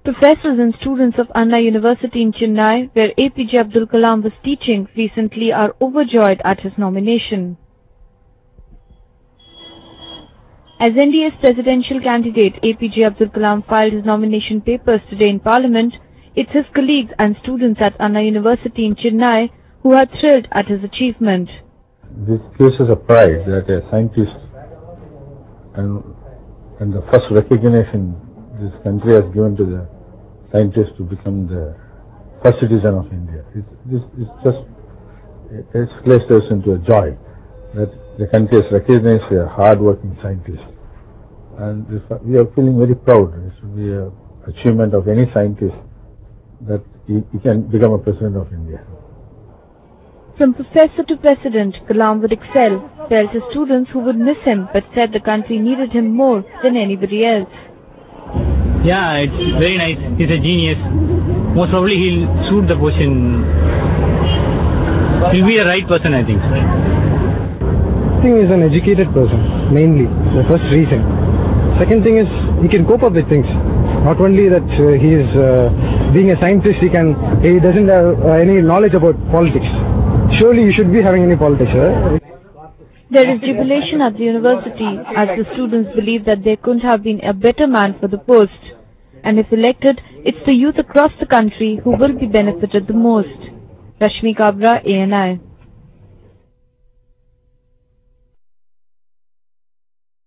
Professors and students of Anna University in Chennai, where APJ Abdul Kalam was teaching, recently are overjoyed at his nomination. As NDA's presidential candidate, APJ Abdul Kalam filed his nomination papers today in Parliament. It's his colleagues and students at Anna University in Chennai who are thrilled at his achievement. This gives us a pride that a scientist and the first recognition this country has given to the scientist to become the first citizen of India. It's placed us into a joy that the country has recognized a hard-working scientist. And we are feeling very proud. It should be an achievement of any scientist that he can become a president of India. From professor to president, Kalam would excel, tells his students who would miss him but said the country needed him more than anybody else. Yeah, it's very nice. He's a genius. Most probably he'll suit the position. He'll be a right person, I think. I think he's an educated person, mainly, the first reason. Second thing is, he can cope up with things. Not only that he is being a scientist, he doesn't have any knowledge about politics. Surely you should be having any politics, right? There is jubilation at the university as the students believe that there couldn't have been a better man for the post. And if elected, it's the youth across the country who will be benefited the most. Rashmi Kabra, ANI.